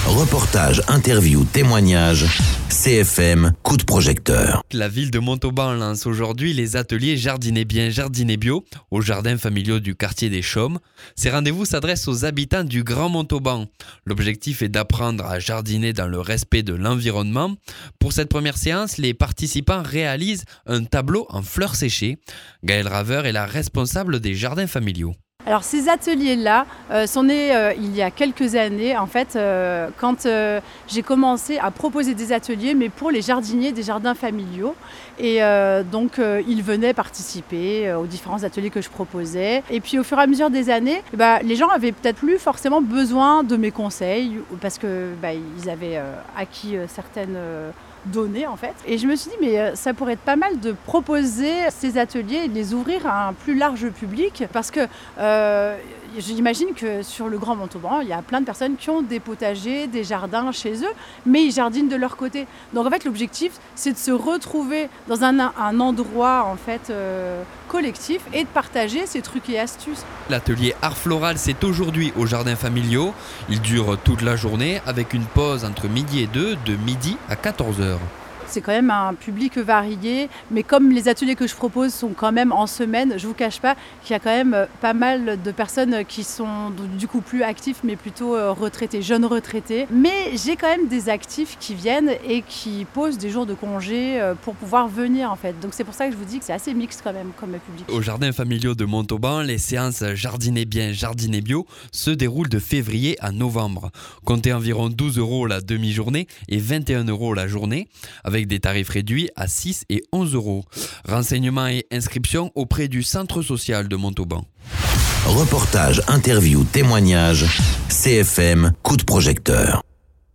Reportages, interviews, témoignages, CFM, coup de projecteur. La ville de Montauban lance aujourd'hui les ateliers Jardiner bien, Jardiner bio aux jardins familiaux du quartier des Chaumes. Ces rendez-vous s'adressent aux habitants du Grand Montauban. L'objectif est d'apprendre à jardiner dans le respect de l'environnement. Pour cette première séance, les participants réalisent un tableau en fleurs séchées. Gaëlle Raveur est la responsable des jardins familiaux. Alors ces ateliers-là sont nés il y a quelques années, en fait, quand j'ai commencé à proposer des ateliers, mais pour les jardiniers des jardins familiaux. Et donc ils venaient participer aux différents ateliers que je proposais. Et puis au fur et à mesure des années, les gens avaient peut-être plus forcément besoin de mes conseils, parce que ils avaient acquis certaines données en fait. Et je me suis dit mais ça pourrait être pas mal de proposer ces ateliers et de les ouvrir à un plus large public, parce que j'imagine que sur le Grand Montauban, il y a plein de personnes qui ont des potagers, des jardins chez eux, mais ils jardinent de leur côté. Donc en fait l'objectif c'est de se retrouver dans un endroit en fait collectif et de partager ces trucs et astuces. L'atelier art floral, c'est aujourd'hui aux jardins familiaux. Il dure toute la journée avec une pause entre midi et 2, de midi à 14h. C'est quand même un public varié, mais comme les ateliers que je propose sont quand même en semaine, je ne vous cache pas qu'il y a quand même pas mal de personnes qui sont du coup plus actifs, mais plutôt retraités, jeunes retraités. Mais j'ai quand même des actifs qui viennent et qui posent des jours de congé pour pouvoir venir en fait. Donc c'est pour ça que je vous dis que c'est assez mixte quand même comme public. Aux jardins familiaux de Montauban, les séances Jardiner bien, Jardiner bio se déroulent de février à novembre. Comptez environ 12 € la demi-journée et 21 € la journée, avec des tarifs réduits à 6 et 11 €. Renseignements et inscriptions auprès du Centre social de Montauban. Reportages, interviews, témoignages, CFM, coup de projecteur.